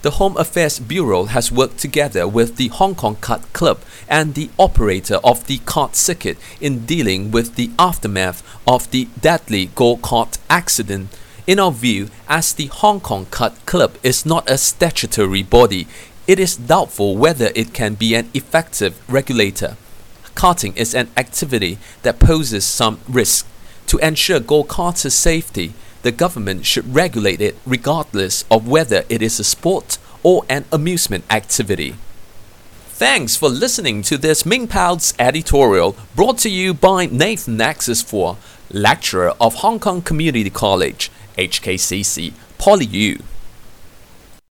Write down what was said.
the Home Affairs Bureau has worked together with the Hong Kong Kart Club and the operator of the kart circuit in dealing with the aftermath of the deadly go-kart accident. In our view, as the Hong Kong Kart Club is not a statutory body, it is doubtful whether it can be an effective regulator. Karting is an activity that poses some risk. To ensure go-karters' safety, the government should regulate it regardless of whether it is a sport or an amusement activity. Thanks for listening to this Ming Pao's editorial brought to you by Nathan Nexus 4, lecturer of Hong Kong Community College, HKCC, PolyU.